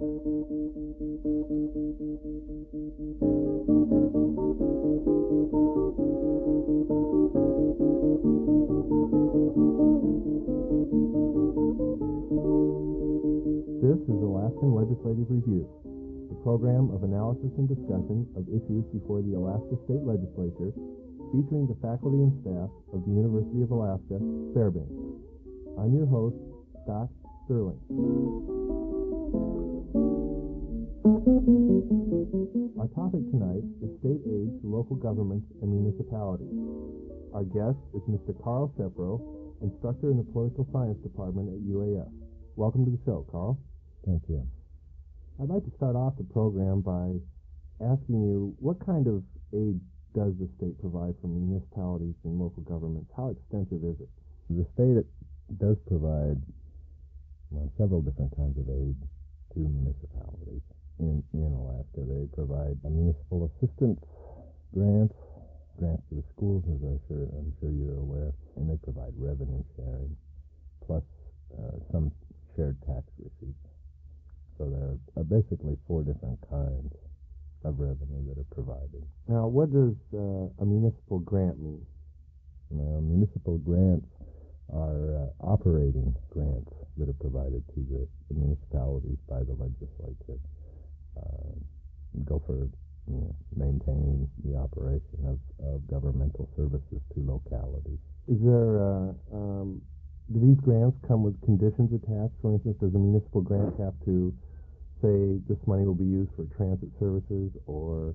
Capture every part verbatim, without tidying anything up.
This is Alaskan Legislative Review, a program of analysis and discussion of issues before the Alaska State Legislature, featuring the faculty and staff of the University of Alaska, Fairbanks. I'm your host, Scott Sterling. Our topic tonight is state aid to local governments and municipalities. Our guest is Mister Carl Shepro, instructor in the Political Science Department at U A F. Welcome to the show, Carl. Thank you. I'd like to start off the program by asking you, what kind of aid does the state provide for municipalities and local governments? How extensive is it? The state does provide well, several different kinds of aid to municipalities in, in Alaska. They provide municipal assistance grants, grants to the schools, as I'm sure, I'm sure you're aware, and they provide revenue sharing, plus uh, some shared tax receipts. So there are basically four different kinds of revenue that are provided. Now, what does uh, a municipal grant mean? Well, municipal grants are uh, operating grants that are provided to the, the municipalities by the legislature. Uh, go for you know, maintaining the operation of, of governmental services to localities. Is there, uh, um, do these grants come with conditions attached? For instance, does a municipal grant have to say this money will be used for transit services or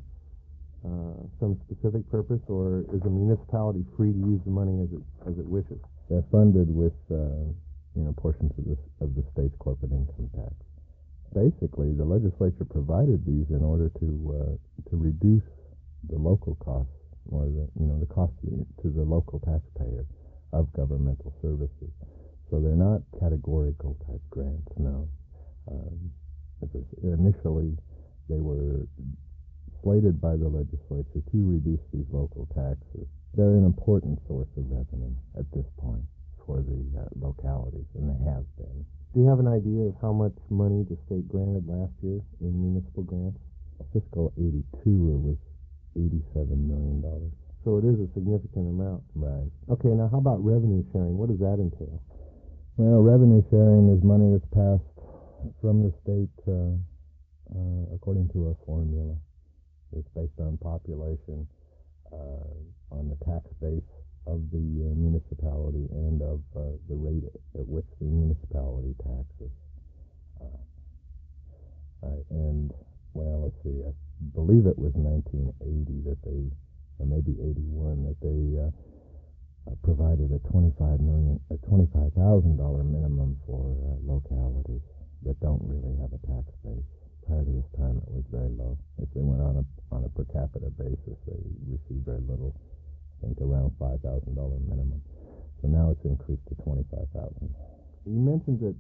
uh, some specific purpose, or is a municipality free to use the money as it as it wishes? They're funded with uh, you know portions of the of the state's corporate income tax. Basically, the legislature provided these in order to uh, to reduce the local costs, or the you know the cost to the, to the local taxpayer of governmental services. So they're not categorical type grants. No. Um, Initially, they were slated by the legislature to reduce these local taxes. They're an important source of revenue at this point for the uh, localities, and they have been. Do you have an idea of how much money the state granted last year in municipal grants? Fiscal eighty-two, it was eighty-seven million dollars. So it is a significant amount. Right. Okay, now how about revenue sharing? What does that entail? Well, revenue sharing is money that's passed from the state uh, uh, according to a formula. It's based on population, uh, on the tax base of the uh, municipality, and of uh, the rate at which the municipality taxes. Uh, uh, and, well, let's see, I believe it was nineteen eighty that they, or maybe eighty-one, that they uh, uh, provided a twenty-five million, a twenty-five thousand dollar minimum for uh, localities that don't really have a tax base. Prior to this time, it was very low. If they went on a on a per capita basis, they received very little. I think around five thousand dollar minimum. So now it's increased to twenty five thousand. You mentioned that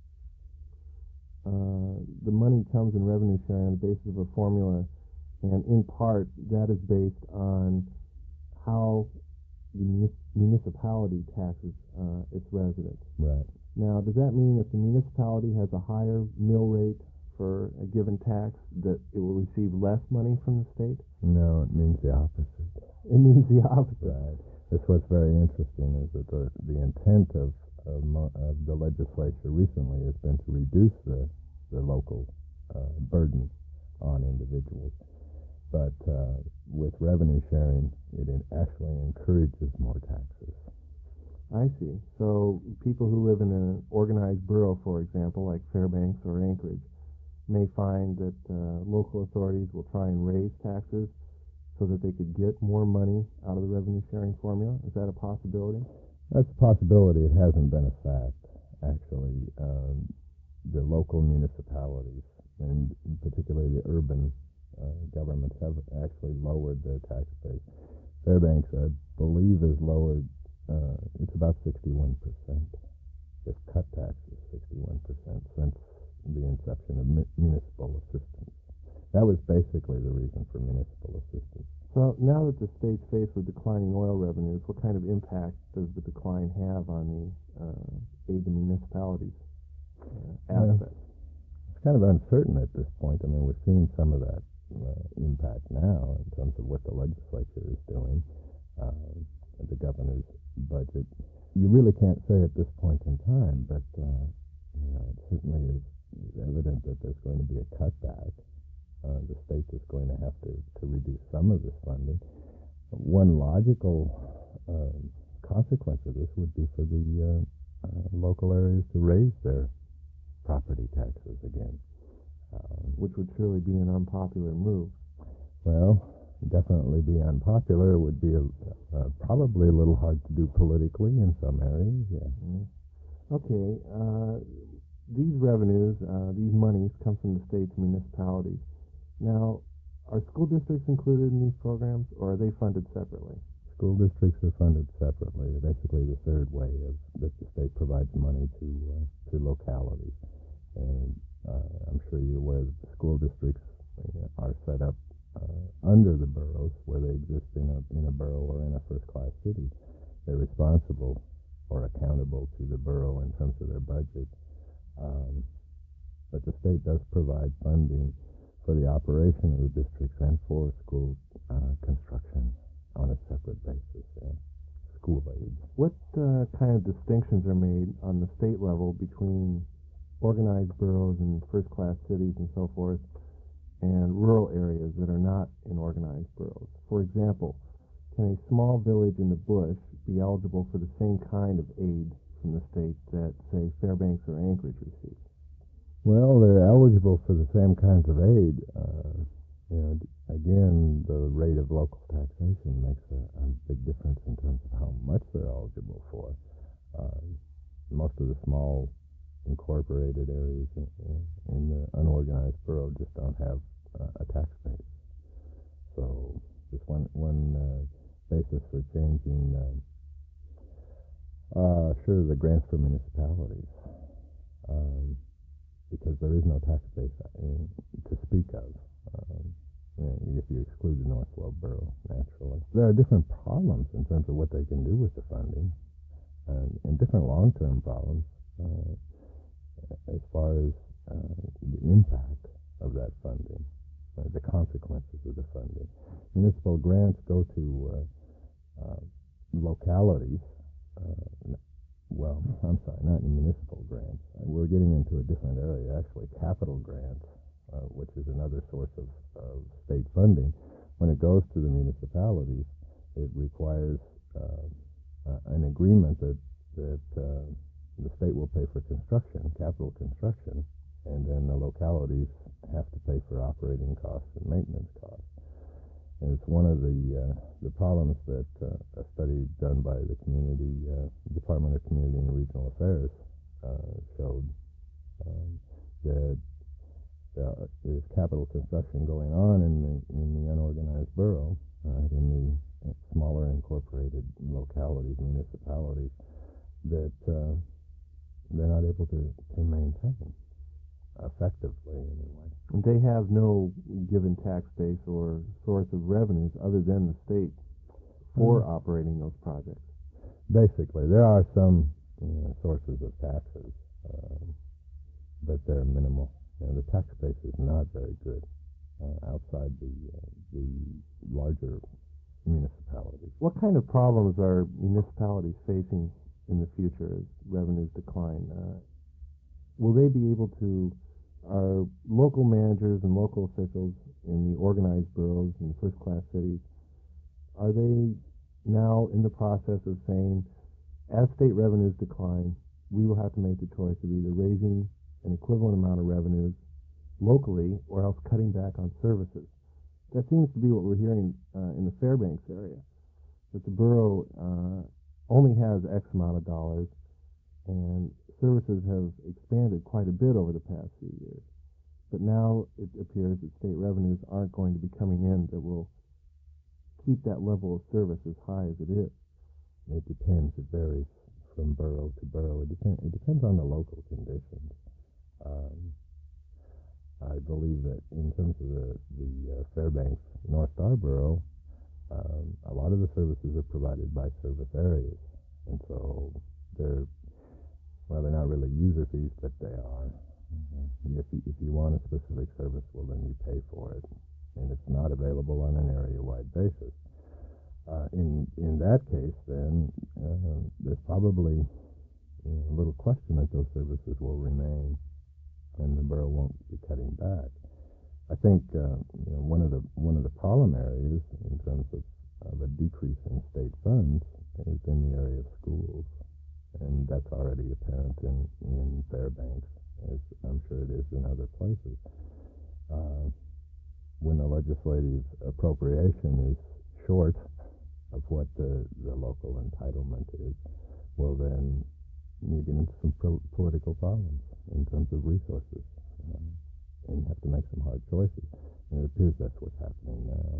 uh, the money comes in revenue sharing on the basis of a formula, and in part that is based on how the munis- municipality taxes uh, its residents. Right. Now, does that mean if the municipality has a higher mill rate for a given tax, that it will receive less money from the state? No, it means the opposite. It means the opposite. Right. That's what's very interesting, is that the, the intent of, of, mo- of the legislature recently has been to reduce the, the local uh, burden on individuals. But uh, with revenue sharing, it actually encourages more taxes. I see. So people who live in an organized borough, for example, like Fairbanks or Anchorage, may find that uh, local authorities will try and raise taxes so that they could get more money out of the revenue sharing formula. Is that a possibility? That's a possibility. It hasn't been a fact, actually. Um, the local municipalities, and particularly the urban uh, governments, have actually lowered their tax base. Fairbanks, I believe, has lowered Uh, it's about sixty-one percent. They've cut taxes sixty-one percent since the inception of mi- municipal assistance. That was basically the reason for municipal assistance. So now that the state's faced with declining oil revenues, what kind of impact does the decline have on the uh, aid to municipalities uh, aspect? Well, it's kind of uncertain at this point. I mean, we're seeing some of that uh, impact now in terms of what the legislature is doing, um, the governor's budget. You really can't say at this point in time, but uh, you know, it certainly is evident that there's going to be a cutback. Uh, the state is going to have to, to reduce some of this funding. One logical um, consequence of this would be for the uh, uh, local areas to raise their property taxes again. Um, which would surely be an unpopular move. well, definitely be unpopular. It would be a, uh, probably a little hard to do politically in some areas, yeah. Mm. Okay, uh, these revenues, uh, these monies come from the state's municipalities. Now, are school districts included in these programs, or are they funded separately? School districts are funded separately. They're basically the third way of, that the state provides money to uh, to localities. And uh, I'm sure you're aware that the school districts uh, are set up uh, under the boroughs, where they exist in a in a borough or in a first-class city. They're responsible or accountable to the borough in terms of their budget. Um, but the state does provide funding for the operation of the districts and for school uh, construction on a separate basis, yeah. School aid. What uh, kind of distinctions are made on the state level between organized boroughs and first-class cities and so forth, and rural areas that are not in organized boroughs? For example, can a small village in the bush be eligible for the same kind of aid from the state that, say, Fairbanks or Anchorage receive? Well, they're eligible for the same kinds of aid. Uh, you know, again, the rate of local taxation makes a, a big difference in terms of how much they're eligible for. Uh, most of the small incorporated areas in, in the unorganized borough just don't have uh, a tax base. So, just one one uh, basis for changing. Uh, uh, sure, the grants for municipalities. Um, because there is no tax base in, to speak of, um, if you exclude the North Slope Borough, naturally. There are different problems in terms of what they can do with the funding, and, and different long-term problems uh, as far as uh, the impact of that funding, uh, the consequences of the funding. Municipal grants go to uh, uh, localities. Uh, Well, I'm sorry, not municipal grants. We're getting into a different area, actually, capital grants, uh, which is another source of, of state funding. When it goes to the municipalities, it requires uh, uh, an agreement that, that uh, the state will pay for construction, capital construction, and then the localities have to pay for operating costs and maintenance costs. And it's one of the uh, the problems that uh, a study done by the community uh, Department of Community and Regional Affairs uh, showed um, that uh, there's capital construction going on in the in the unorganized borough, uh, in the smaller incorporated localities, municipalities, that uh, they're not able to, to maintain effectively anyway. They have no given tax base or source of revenues other than the state for mm-hmm. operating those projects. Basically, there are some you know, sources of taxes, uh, but they're minimal. You know, the tax base is not very good uh, outside the uh, the larger municipalities. What kind of problems are municipalities facing in the future as revenues decline? Uh, will they be able to? Are local managers and local officials in the organized boroughs and first-class cities, are they now in the process of saying, as state revenues decline, we will have to make the choice of either raising an equivalent amount of revenues locally or else cutting back on services? That seems to be what we're hearing uh, in the Fairbanks area, that the borough uh, only has X amount of dollars, and services have expanded quite a bit over the past few years. But now it appears that state revenues aren't going to be coming in that will keep that level of service as high as it is. It depends. It varies from borough to borough. It, depend, it depends on the local conditions. Um, I believe that in terms of the, the uh, Fairbanks North Star Borough, um, a lot of the services are provided by service areas. And so they're Well, they're not really user fees, but they are. Mm-hmm. if you, if you want a specific service, well, then you pay for it, and it's not available on an area-wide basis. Uh, in in that case, then uh, there's probably you know, little question that those services will remain, and the borough won't be cutting back. I think uh, you know, one of the one of the problem areas in terms of, of a decrease in state funds is in the area of schools, and that's already apparent in, in Fairbanks, as I'm sure it is in other places. Uh, when the legislative appropriation is short of what the, the local entitlement is, well then you get into some pro- political problems in terms of resources. Um, and you have to make some hard choices. And it appears that's what's happening now.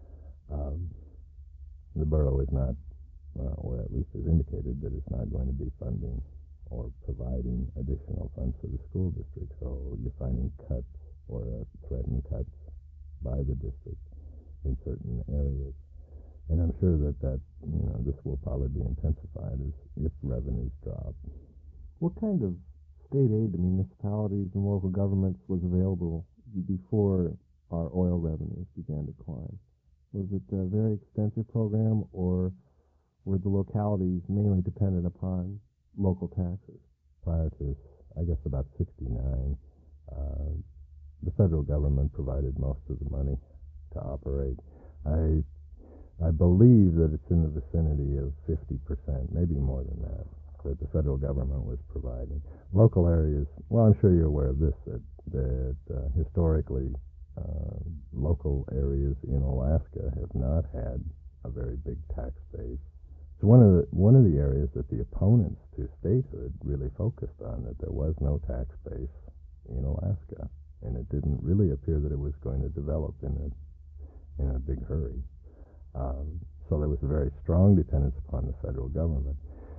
Um, the borough is not, uh, or at least has indicated that it's not going to be funding or providing additional funds for the school district. So you're finding cuts or uh, threatened cuts by the district in certain areas. And I'm sure that, that you know this will probably be intensified as if revenues drop. What kind of state aid to municipalities and local governments was available before our oil revenues began to climb? Was it a very extensive program, or were the localities mainly dependent upon local taxes? Prior to, I guess, about sixty-nine, uh, the federal government provided most of the money to operate. I I believe that it's in the vicinity of fifty percent, maybe more than that, that the federal government was providing. Local areas, well, I'm sure you're aware of this, that, that uh, historically uh, local areas in Alaska have not had a very big tax base. It's one of the, one of the areas that the opponents to statehood really focused on, that there was no tax base in Alaska, and it didn't really appear that it was going to develop in a, in a big hurry. Um, so there was a very strong dependence upon the federal government.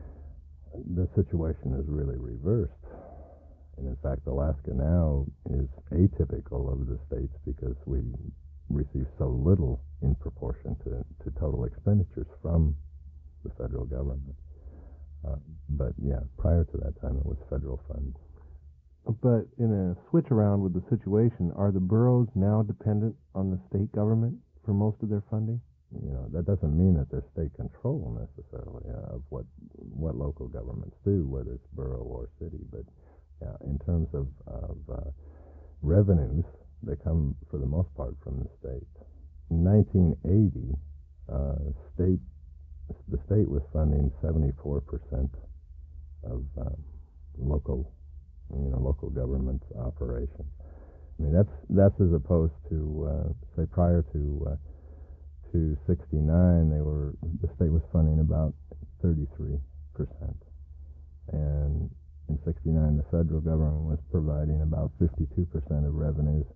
The situation is really reversed. And in fact, Alaska now is atypical of the states because we receive so little in proportion to, to total expenditures from the federal government. Uh, but yeah, prior to that time, it was federal funds. But in a switch around with the situation, are the boroughs now dependent on the state government for most of their funding? You know, that doesn't mean that there's state control necessarily uh, of what what local governments do, whether it's borough or city. But yeah, in terms of, of uh, revenues, they come for the most part from the state. In nineteen eighty, uh, state the state was funding seventy-four percent of uh, local, you know, local government operations. I mean, that's that's as opposed to uh, say prior to uh, to sixty-nine, they were the state was funding about thirty-three percent, and in sixty-nine, the federal government was providing about fifty-two percent of revenues.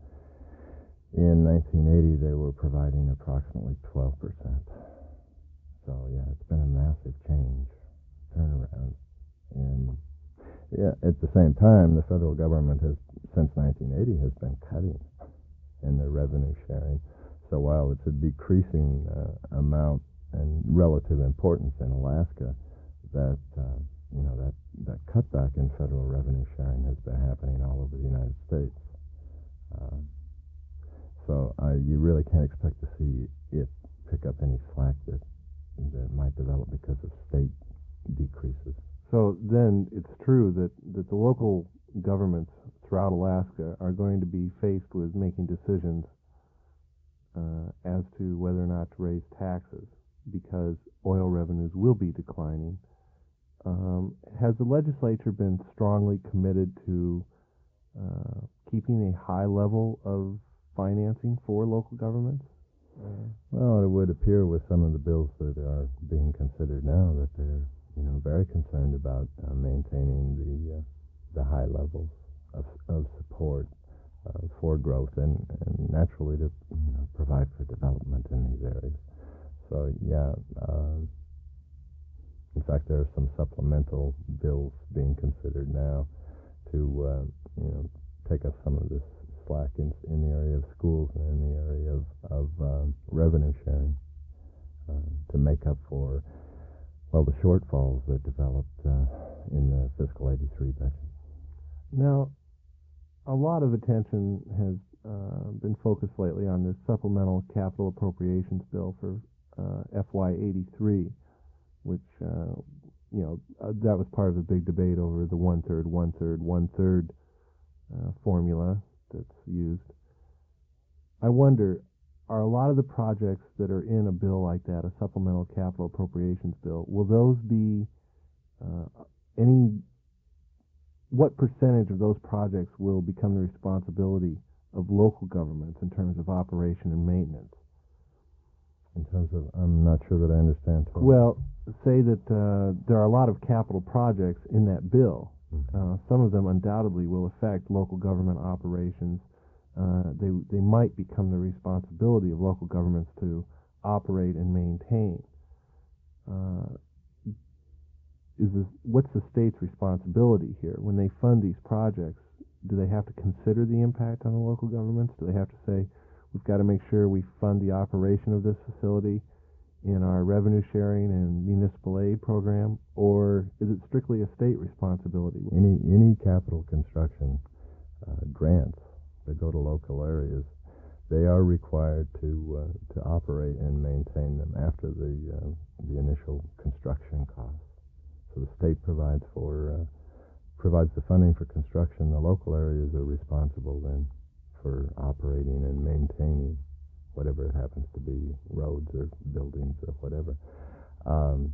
In nineteen eighty, they were providing approximately twelve percent. So yeah, it's been a massive change, turnaround, and yeah, at the same time, the federal government has, since nineteen eighty, has been cutting in their revenue sharing. So while it's a decreasing uh, amount and relative importance in Alaska, that uh, you know that that cutback in federal revenue sharing has been happening all over the United States. Uh, so uh, you really can't expect to see it pick up any slack that that might develop because of state decreases. So then it's true that, that the local governments throughout Alaska are going to be faced with making decisions uh, as to whether or not to raise taxes because oil revenues will be declining. Um, has the legislature been strongly committed to uh, keeping a high level of financing for local governments? Uh, well, it would appear with some of the bills that are being considered now that they're, you know, very concerned about uh, maintaining the uh, the high levels of of support uh, for growth and, and naturally to you know provide for development in these areas. So yeah, uh, in fact, there are some supplemental bills being considered now to uh, you know take up some of this slack in, in the area of schools and in the area of, of um, revenue sharing uh, to make up for, well, the shortfalls that developed uh, in the fiscal eighty-three budget. Now, a lot of attention has uh, been focused lately on this supplemental capital appropriations bill for uh, F Y eighty-three, which, uh, you know, uh, that was part of the big debate over the one-third, one-third, one-third uh, formula that's used. I wonder, are a lot of the projects that are in a bill like that, a supplemental capital appropriations bill, will those be uh, any, what percentage of those projects will become the responsibility of local governments in terms of operation and maintenance? In terms of, I'm not sure that I understand. Totally. Well, say that uh, there are a lot of capital projects in that bill. Mm-hmm. Uh, some of them undoubtedly will affect local government operations. Uh, they they might become the responsibility of local governments to operate and maintain. Uh, is this, what's the state's responsibility here when they fund these projects? Do they have to consider the impact on the local governments? Do they have to say, we've got to make sure we fund the operation of this facility in our revenue sharing and municipal aid program, or is it strictly a state responsibility? Any any capital construction uh, grants that go to local areas, they are required to uh, to operate and maintain them after the uh, the initial construction costs. So the state provides for uh, provides the funding for construction. The local areas are responsible then for operating and maintaining whatever it happens to be, roads or buildings or whatever. Um,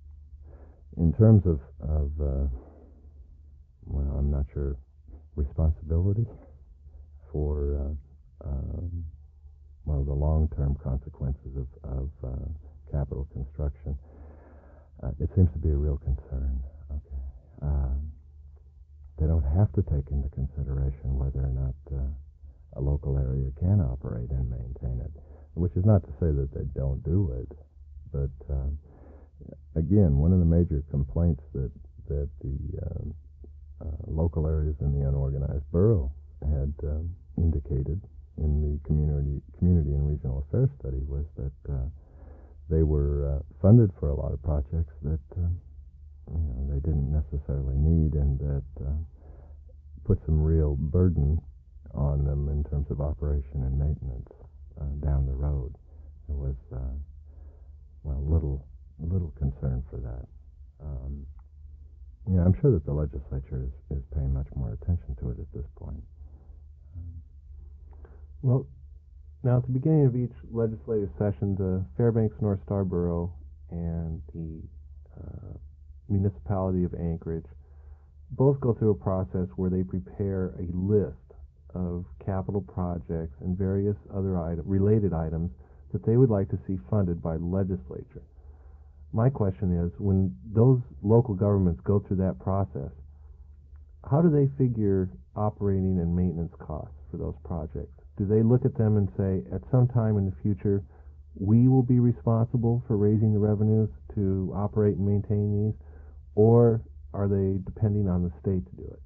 in terms of, of uh, well, I'm not sure, responsibility for, uh, um, well, the long-term consequences of, of uh, capital construction. Uh, it seems to be a real concern. Okay. Um, they don't have to take into consideration whether or not uh, a local area can operate and maintain it, which is not to say that they don't do it, but um, again, one of the major complaints that that the um, uh, local areas in the unorganized borough had um, indicated in the community community and regional affairs study was that uh, they were uh, funded for a lot of projects that uh, you know they didn't necessarily need, and that uh, put some real burden on them in terms of operation and maintenance uh, down the road. There was uh, well little little concern for that. Um, yeah, I'm sure that the legislature is, is paying much more attention to it at this point. Um, well, now at the beginning of each legislative session, the Fairbanks North Star Borough and the uh, municipality of Anchorage both go through a process where they prepare a list of capital projects and various other item, related items that they would like to see funded by the legislature. My question is, when those local governments go through that process, how do they figure operating and maintenance costs for those projects? Do they look at them and say, at some time in the future, we will be responsible for raising the revenues to operate and maintain these, or are they depending on the state to do it?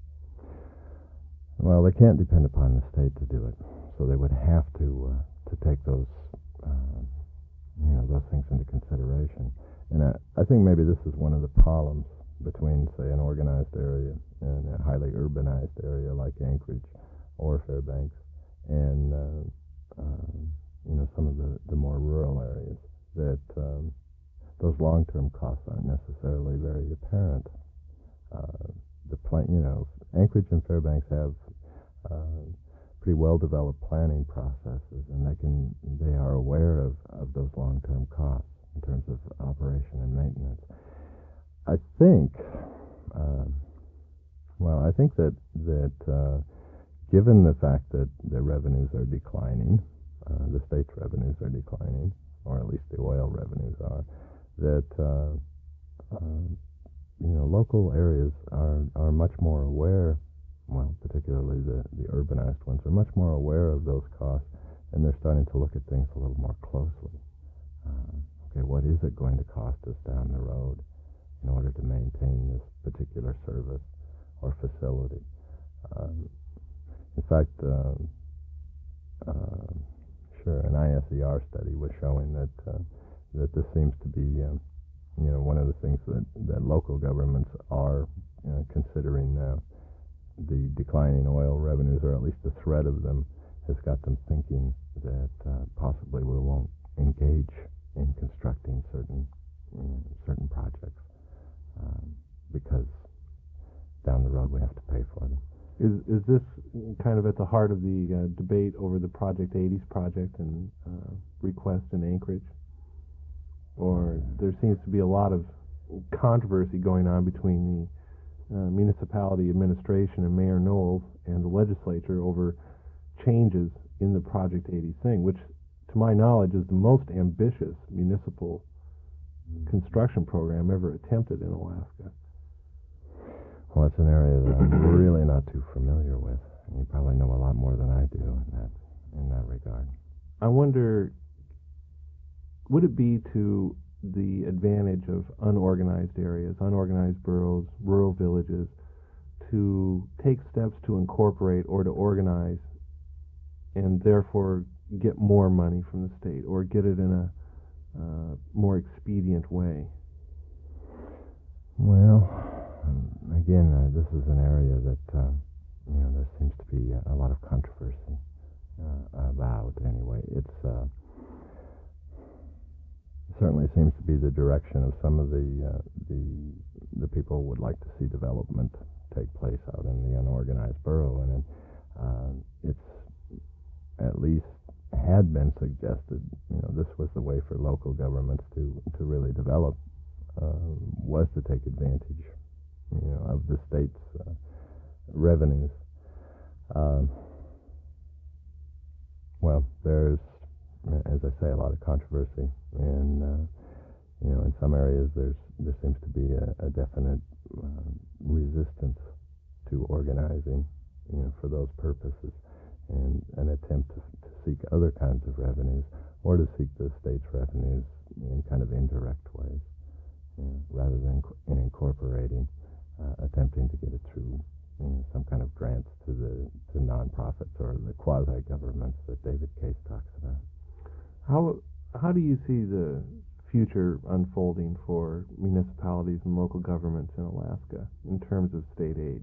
Well, they can't depend upon the state to do it, so they would have to uh, to take those uh, you know those things into consideration. And I, I think maybe this is one of the problems between, say, an organized area and a highly urbanized area like Anchorage or Fairbanks, and uh, uh, you know some of the, the more rural areas, that um, those long-term costs aren't necessarily very apparent. Uh, the plan, you know, Anchorage and Fairbanks have uh, pretty well-developed planning processes, and they can they are aware of, of those long-term costs in terms of operation and maintenance. I think, uh, well, I think that that uh, given the fact that the revenues are declining, uh, the state's revenues are declining, or at least the oil revenues are, that uh, uh, you know local areas are are much more aware. Well, particularly the, the urbanized ones are much more aware of those costs, and they're starting to look at things a little more closely. Uh, okay, what is it going to cost us down the road in order to maintain this particular service or facility? Um, in fact, um, uh, sure, an I S E R study was showing that uh, that this seems to be, um, you know, one of the things that, that local governments are uh, considering now. the declining oil revenues, or at least the threat of them, has got them thinking that uh, possibly we won't engage in constructing certain you know, certain projects um, because down the road we have to pay for them. Is is this kind of at the heart of the uh, debate over the Project eighties project and uh, request in Anchorage? Or there seems to be a lot of controversy going on between the uh, municipality administration and Mayor Knowles and the legislature over changes in the Project eighty thing, which, to my knowledge, is the most ambitious municipal construction program ever attempted in Alaska. Well, it's an area that I'm really not too familiar with, and you probably know a lot more than I do in that in that regard. I wonder, would it be to the advantage of unorganized areas, unorganized boroughs, rural villages, to take steps to incorporate or to organize and therefore get more money from the state, or get it in a uh, more expedient way? Well, um, again, uh, this is an area that um, you know there seems to be a lot of controversy uh, about. Anyway, it's uh, certainly seems to be the direction of some of the uh, the the people would like to see development take place out in the unorganized borough, and uh, it's at least had been suggested. You know, this was the way for local governments to to really develop. Uh, was to take advantage, you know, of the state's uh, revenues. Um, well, there's, as I say, a lot of controversy, and uh, you know, in some areas there's there seems to be a, a definite uh, resistance to organizing, you know, for those purposes, and an attempt to, to seek other kinds of revenues, or to seek the state's revenues in kind of indirect ways. You know, rather than in incorporating, uh, attempting to get it through you know, some kind of grants to the to nonprofits or the quasi-governments that David Case talks about. How how do you see the future unfolding for municipalities and local governments in Alaska in terms of state aid?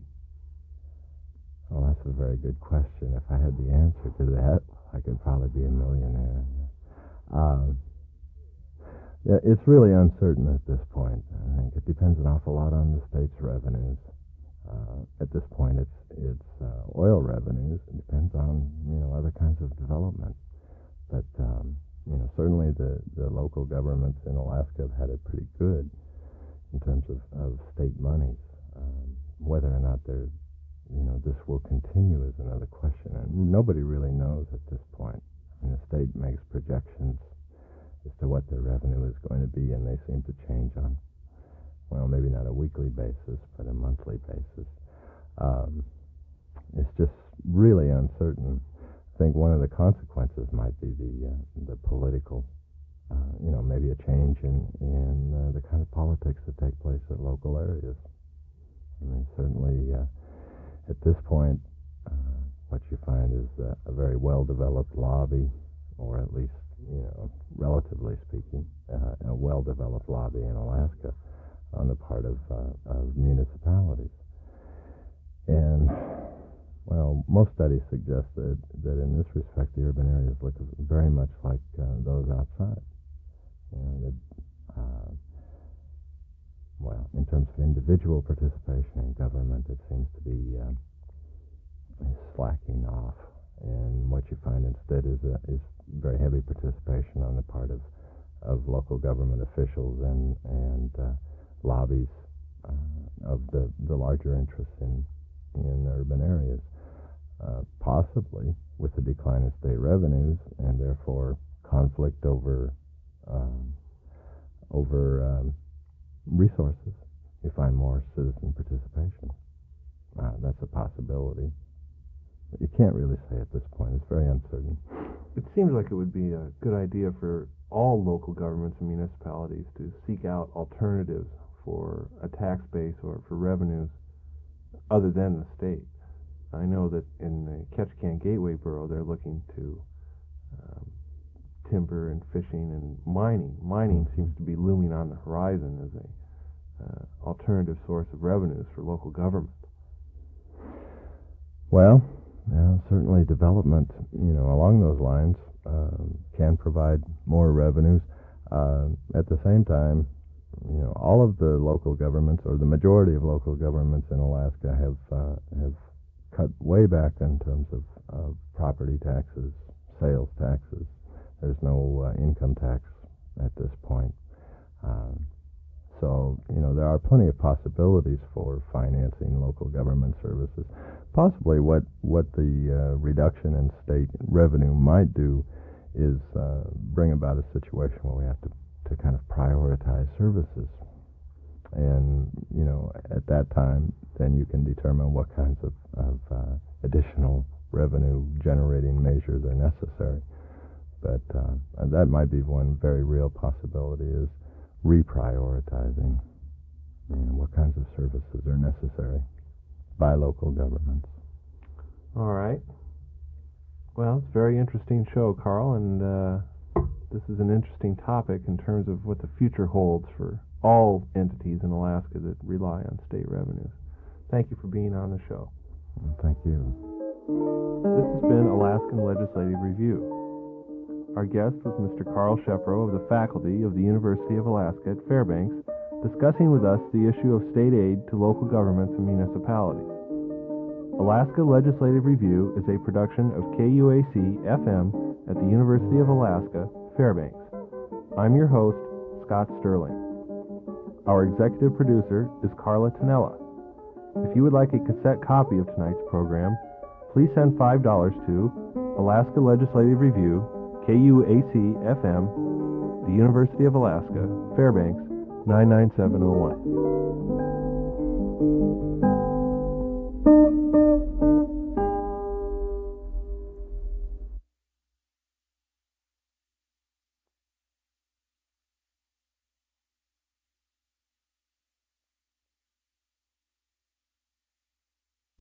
Well, that's a very good question. If I had the answer to that, I could probably be a millionaire. Um, Yeah, it's really uncertain at this point. I think it depends an awful lot on the state's revenues. Uh, at this point, it's it's uh, oil revenues. It depends on you know other kinds of development. But um, you know certainly the, the local governments in Alaska have had it pretty good in terms of, of state monies. Um, whether or not they're you know this will continue is another question, and nobody really knows at this point. And the state makes projections as to what their revenue is going to be, and they seem to change on, well, maybe not a weekly basis, but a monthly basis. Um, it's just really uncertain. I think one of the consequences might be the uh, the political, uh, you know, maybe a change in, in uh, the kind of politics that take place at local areas. I mean, certainly uh, at this point, uh, what you find is uh, a very well-developed lobby, or at least you know, relatively speaking, uh, a well-developed lobby in Alaska on the part of, uh, of municipalities. And, well, most studies suggest that, that in this respect, the urban areas look very much like uh, those outside. You know, that, uh, well, in terms of individual participation in government, it seems to be uh, slacking off. And what you find instead is a, is very heavy participation on the part of, of local government officials and and uh, lobbies uh, of the, the larger interests in in urban areas, uh, possibly with the decline in state revenues and therefore conflict over um, over um, resources. You find more citizen participation. Uh, that's a possibility. But you can't really say at this point. It's very uncertain. It seems like it would be a good idea for all local governments and municipalities to seek out alternatives for a tax base or for revenues other than the state. I know that in the Ketchikan Gateway Borough, they're looking to um, timber and fishing and mining. Mining seems to be looming on the horizon as a uh, alternative source of revenues for local government. Well, yeah, certainly development, you know, along those lines um, can provide more revenues. Uh, at the same time, you know, all of the local governments, or the majority of local governments in Alaska, have uh, have cut way back in terms of, of property taxes, sales taxes. There's no uh, income tax at this point. Um, so, you know, there are plenty of possibilities for financing local government services. Possibly what, what the uh, reduction in state revenue might do is uh, bring about a situation where we have to, to kind of prioritize services. And, you know, at that time, then you can determine what kinds of, of uh, additional revenue generating measures are necessary. But uh, that might be one very real possibility, is reprioritizing, you know, what kinds of services are necessary by local governments. All right. Well, it's a very interesting show, Carl, and uh, this is an interesting topic in terms of what the future holds for all entities in Alaska that rely on state revenues. Thank you for being on the show. Well, thank you. This has been Alaskan Legislative Review. Our guest was Mister Carl Shepro of the faculty of the University of Alaska at Fairbanks, discussing with us the issue of state aid to local governments and municipalities. Alaska Legislative Review is a production of K U A C F M at the University of Alaska, Fairbanks. I'm your host, Scott Sterling. Our executive producer is Carla Tonella. If you would like a cassette copy of tonight's program, please send five dollars to Alaska Legislative Review, K U A C F M, the University of Alaska, Fairbanks, nine nine seven oh one.